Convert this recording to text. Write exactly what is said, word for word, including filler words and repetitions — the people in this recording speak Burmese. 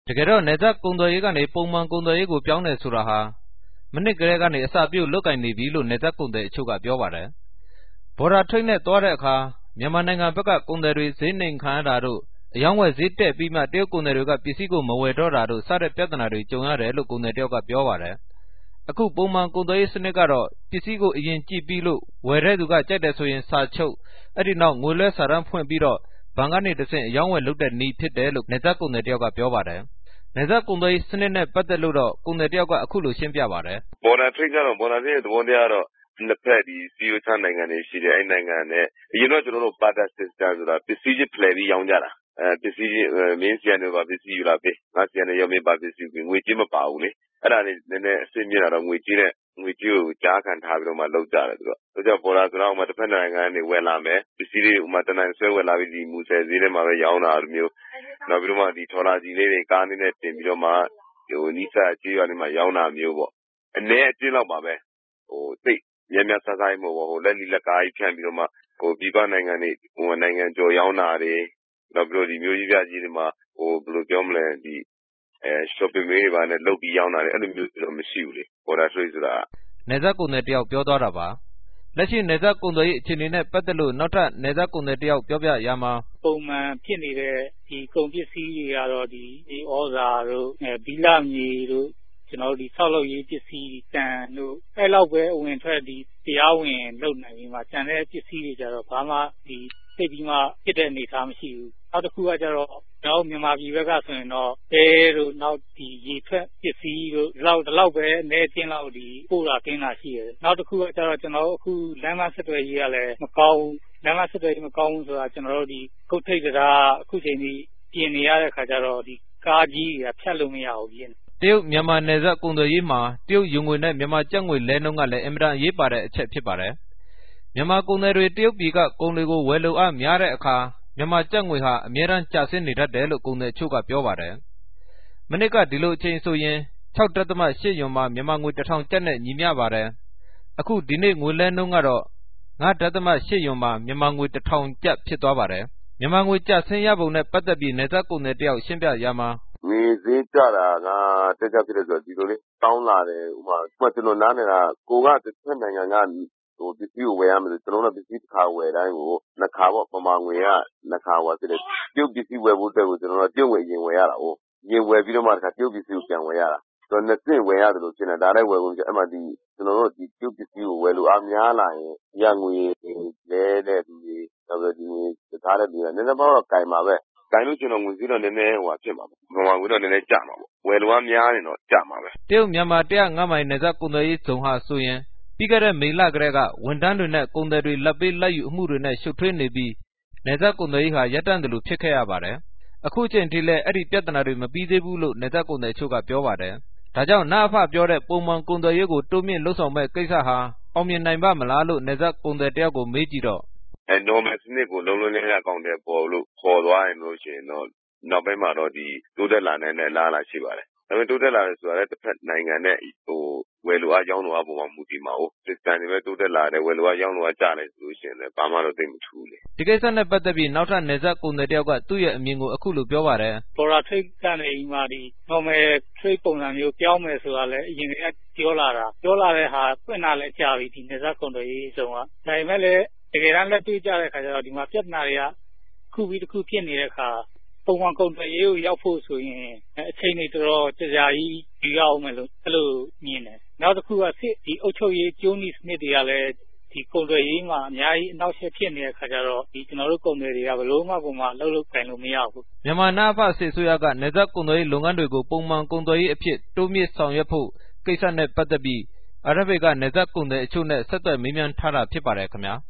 တကယ်တော့နယ်စပ်ကုန်သွယ်ရေးကနေပုံမှန်ကုန်သွယ်ရေးကိုပြောင်းတယ်ဆိုတာဟာမနှစ်ကလေးကနေအစပြုတ်လုတ်ကင်နေပြီလို့နယ်စပ်ကုန်သည်အချို့ကပြောပါတယ်။ Border Trade နဲ့သွားတဲ့အခါမြန်မာနိုင်ငံဘက်ကကုန်သည်တွေဈေးနှိမ်ခံရတာတို့အယောင်းဝယ်ဈေးတက်ပြီးမှတရုတ်ကုန်သည်တွေကပစ္စည်းကိုမဝယ်တော့တာတို့စတဲ့ပြဿနာတွေကြုံရတယ်လို့ကုန်သည်တယောက်ကပြောပါတယ်။အခုပုံမှန်ကုန်သွယ်ရေးစနစ်ကတော့ပစ္စည်းကိုအရင်ကြည့်ပြီးလို့ဝယ်တဲ့သူကကြိုက်တယ်ဆိုရင်စာချုပ်အဲ့ဒီနောက်ငွေလွှဲစာတမ်းဖွင့်ပြီးတော့ဘဏ်ကနေတဆင့်အယောင်းဝယ်လုပ်တဲ့နည်းဖြစ်တယ်လို့နယ်စပ်ကုန်သည်တယောက်ကပြောပါတယ်။နယ်စပ်ကုန်သွယ်ရေးစနစ်နဲ့ပတ်သက်လို့တော့ကုန်သည်တယောက်ကအခုလိုရှင်းပြပါတယ်။ Border Trade ကတော့ Border Trade ရဲ့သဘောတရားကတော့နှစ်ဖက်ဒီစီးရိုးချနိုင်ငံတွေရှိတယ်အဲ့နိုင်ငံနဲ့အရင်တော့ကျွန်တော်တို့ Barter System ဆိုတာပစ္စည်းချင်းဖလှယ်ပြီးရောင်းကြတာအဲပစ္စည်းချင်းမင်းစီကနေပါပစ္စည်းယူလာပေးငါစီကနေရောမင်းပါပစ္စည်းယူငွေကြေးမပါဘူးလေအဲ့ဒါလေးနည်းနည်းအဆင့်မြင့်လာတော့ငွေကြေးနဲ့ငွေကြေးကိုကြားခံထားပြီးတော့မှလောက်ကြတယ်သူတို့ဆိုတော့ Border ဆိုတော့မှတစ်ဖက်နိုင်ငံကနေဝယ်လာမယ်ပစ္စည်းတွေဥမာတနိုင်ဆွဲဝယ်လာပြီးဒီမူဆယ်ဈေးထဲမှာပဲရောင်းတာလိုမျိုးနောက်ပြီးတော့မှဒီထော်လာကြီးလေးတွေကားလေးနဲ့တင်ပြီးတော့မှဟိုနီးစပ်ကြေးရွာလေးမှာရောင်းတာမျိုးပေါ့အနည်းအကျဉ်းလောက်ပါပဲဟိုသိများများစားစားမဟုတ်ဘူးဟိုလက်လီလက်ကားကြီးဖြန့်ပြီးတော့မှဟိုပြည်ပနိုင်ငံတွေဟိုနိုင်ငံကျော်ရောင်းတာတွေနောက်ပြီးတော့ဒီမျိုးကြီးပြကြီးတွေမှာဟိုဘယ်လိုပြောမလဲဒီအဲ shopping တွေပါနဲ့လုတ်ပြီးရောင်းတာတွေအဲ့လိုမျိုးတော့မရှိဘူးလေ Border Trade ဆိုတာနယ်စပ်ကုန်သည်တယောက်ပြောသွားတာပါလက်ရှိနယ်စပ်ကုန်သွယ်ရေးအခြေအနေနဲ့ပတ်သက်လို့နောက်ထပ်နယ်စပ်ကုန်သည်တယောက်ပြောပြရမှာပုံမှန်ဖြစ်နေတဲ့ဒီကုန်ပစ္စည်းတွေကတော့ဒီဒီဩဇာတို့အဲဘီလမြေတို့ကျွန်တော်တို့ဒီဆောက်လုပ်ရေးပစ္စည်းတန်တို့အဲ့လောက်ပဲအဝင်ထွက်ဒီတရားဝင်လုပ်နိုင်ပြီးမှကျန်တဲ့ပစ္စည်းတွေကြတော့ဘာမှဒီသိပြီးမှဖြစ်တဲ့အနေအထားမရှိဘူးနောက်တစ်ခုကကြတော့ကျွန်တော်မြန်မာပြည်ဘက်ကဆိုရင်တော့တဲတို့နောက်ဒီရေထွက်ပစ္စည်းတို့ဒီလောက်ဒီလောက်ပဲအနေချင်းလောက်ဒီပို့တာတင်းတာရှိတယ်နောက်တစ်ခုကကြတော့ကျွန်တော်အခုလမ်းမဆက်သွယ်ရေးကလည်းမကောင်းလမ်းမဆက်သွယ်ရေးမကောင်းဘူးဆိုတာကျွန်တော်တို့ဒီကုတ်ထိပ်တရားအခုချိန်ကြီးပြင်နေရတဲ့ခါကျတော့ဒီကားကြီးတွေကဖြတ်လို့မရဘူးပြင်တရုတ်မြန်မာနယ်စပ်ကုန်သွယ်ရေးမှာတရုတ်ယူငွေနဲ့မြန်မာကျပ်ငွေလဲနှုန်းကလည်းအင်မတန်အရေးပါတဲ့အချက်ဖြစ်ပါတယ်မြန်မာကုန်သည်တွေတရုတ်ပြည်ကကုန်တွေကိုဝယ်လိုအားများတဲ့အခါမြန်မာကျပ်ငွေဟာအမြဲတမ်းကျဆင်းနေတတ်တယ်လို့ကုန်သည်အချို့ကပြောပါတယ်မနစ်ကဒီလိုအချိန်ဆိုရင်၆ဒသမ၈ယွမ်မှာမြန်မာငွေတစ်ထောင်ကျပ်နဲ့ညီမျှပါတယ်အခုဒီနေ့ငွေလဲနှုန်းကတော့၅ဒသမ၈ယွမ်မှာမြန်မာငွေတစ်ထောင်ကျပ်ဖြစ်သွားပါတယ်မြန်မာငွေကျဆင်းရပုံနဲ့ပတ်သက်ပြီးနယ်စပ်ကုန်သည်တယောက်ရှင်းပြရမှာငွေဈေးကျတာကတက်ကြဖြစ်တယ်ဆိုတော့ဒီလိုလေးတောင်းလာတယ်ဥပမာဥပမာကျွန်တော်နားနေတာကိုကတစ်ဖက်နိုင်ငံကဟိုပစ္စည်းကိုဝယ်ရမယ်ဆိုကျွန်တော်တို့ပစ္စည်းတစ်ခါဝယ်တိုင်းကိုနှစ်ခါပေါ့ပမာငွေကနှစ်ခါဟိုဖြစ်တယ်ပြုတ်ပစ္စည်းဝယ်ဖို့အတွက်ကိုကျွန်တော်တို့ပြုတ်ငွေရင်ဝယ်ရတာဟုတ်ရင်ဝယ်ပြီးတော့မှတစ်ခါပြုတ်ပစ္စည်းကိုပြန်ဝယ်ရတာဆိုတော့နှစ်ဆင့်ဝယ်ရတယ်လို့ဖြစ်နေဒါလည်းဝယ်ဖို့အဲ့မှာဒီကျွန်တော်တို့ဒီပြုတ်ပစ္စည်းကိုဝယ်လို့အားများလာရင်ရငွေလဲတဲ့ဒီနောက်ပြီးဒီငွေထားတဲ့ဒီကနည်းနည်းတော့ကင်ပါပဲကင်လို့ကျွန်တော်ငွေစည်းတော့နည်းနည်းဟိုဖြစ်မှာပေါ့ပမာငွေတော့နည်းနည်းကျမှာပေါ့ဝယ်လို့အားများရင်တော့ကျမှာပဲတရုတ်မြန်မာ၁၀၅မိုင်နယ်စပ်ကုန်သွယ်ရေးဇုံဟာဆိုရင်ပြီးခဲ့တဲ့မေလကတည်းကဝန်ထမ်းတွေနဲ့ကုန်သည်တွေလက်ပေးလက်ယူအမှုတွေနဲ့ရှုပ်ထွေးနေပြီးနယ်စပ်ကုန်သွယ်ရေးဟာရပ်တန့်တယ်လို့ဖြစ်ခဲ့ရပါတယ်အခုချိန်ထိလည်းအဲ့ဒီပြဿနာတွေမပြီးသေးဘူးလို့နယ်စပ်ကုန်သည်အချို့ကပြောပါတယ်ဒါကြောင့်နအဖပြောတဲ့ပုံမှန်ကုန်သွယ်ရေးကိုတိုးမြင့်လှုပ်ဆောင်မဲ့ကိစ္စဟာအောင်မြင်နိုင်ပါမလားလို့နယ်စပ်ကုန်သည်တယောက်ကိုမေးကြည့်တော့အဲ normal စနစ်ကိုလုံးလုံးလင်းလင်းအကောင့်တွေပေါ်လို့ခေါ်သွားရင်လို့ရှိရင်တော့နောက်ပိုင်းမှာတော့ဒီတိုးတက်လာနိုင်တဲ့အလားအလာရှိပါတယ်ဒါပေမဲ့တိုးတက်လာတယ်ဆိုတာလည်းတစ်ဖက်နိုင်ငံနဲ့ဟိုဝယ်လိုအားရောင်းလိုအားပေါ်မှာမူတည်မှာဟုတ်စစ်တမ်းတွေပဲတိုးတက်လာတယ်ဝယ်လိုအားရောင်းလိုအားကျတယ်ဆိုလို့ရှိရင်လည်းဘာမှတော့သိမထူးလေဒီကိစ္စနဲ့ပတ်သက်ပြီးနောက်ထပ်နယ်စပ်ကုန်သည်တယောက်ကသူ့ရဲ့အမြင်ကိုအခုလိုပြောပါတယ် Border Trade ကနေမှဒီ normal trade ပုံစံမျိုးပြောင်းမယ်ဆိုတာလည်းအရင်ကပြောလာတာပြောလာတဲ့ဟာပြင့်လာလဲကြာပြီဒီနယ်စပ်ကုန်သွယ်ရေးစုံကဒါပေမဲ့လည်းတကယ်တမ်းလက်တွေ့ကြတဲ့ခါကျတော့ဒီမှာပြဿနာတွေကခုပြီးတစ်ခုဖြစ်နေတဲ့အခါပုံမှန်ကုန်သွယ်ရေးကိုရောက်ဖို့ဆိုရင်အချိန်တွေတော်တော်ကြာကြာကြီးပြီးအောင်မယ်လို့အဲ့လိုမြင်တယ်နောက်တစ်ခုကစစ်ဒီအုပ်ချုပ်ရေးကျိုးနီစနစ်တွေကလည်းဒီကုန်သွယ်ရေးမှာအများကြီးအနောက်ရှက်ဖြစ်နေတဲ့ခါကျတော့ဒီကျွန်တော်တို့ကုန်သည်တွေကဘလို့မှပုံမှန်လှုပ်လှုပ်ခိုင်းလို့မရဘူးမြန်မာနအဖစစ်ဆိုရကနယ်စပ်ကုန်သွယ်ရေးလုပ်ငန်းတွေကိုပုံမှန်ကုန်သွယ်ရေးအဖြစ်တိုးမြင့်ဆောင်ရွက်ဖို့ကိစ္စနဲ့ပတ်သက်ပြီးအာရဗေကနယ်စပ်ကုန်သည်အချို့နဲ့ဆက်သွယ်မေးမြန်းထားတာဖြစ်ပါတယ်ခင်ဗျာ